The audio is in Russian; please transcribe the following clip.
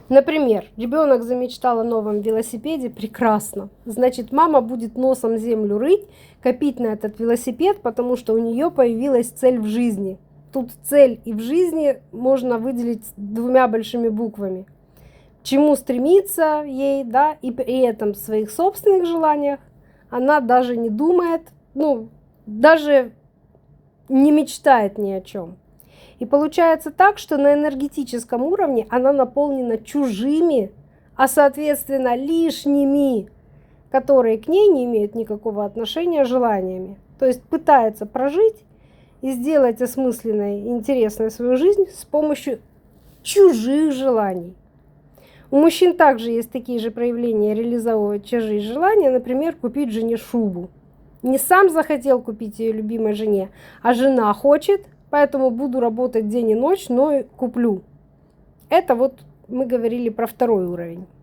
Например, ребенок замечтал о новом велосипеде, прекрасно. Значит, мама будет носом землю рыть, копить на этот велосипед, потому что у нее появилась цель в жизни. Тут цель и в жизни можно выделить двумя большими буквами. К чему стремиться ей, да, и при этом в своих собственных желаниях она даже не думает, даже не мечтает ни о чем. И получается так, что на энергетическом уровне она наполнена чужими, а соответственно лишними, которые к ней не имеют никакого отношения, желаниями. То есть пытается прожить и сделать осмысленной и интересной свою жизнь с помощью чужих желаний. У мужчин также есть такие же проявления реализовывать чужие желания, например, купить жене шубу. Не сам захотел купить ее любимой жене, а жена хочет, поэтому буду работать день и ночь, но и куплю. Это вот мы говорили про второй уровень.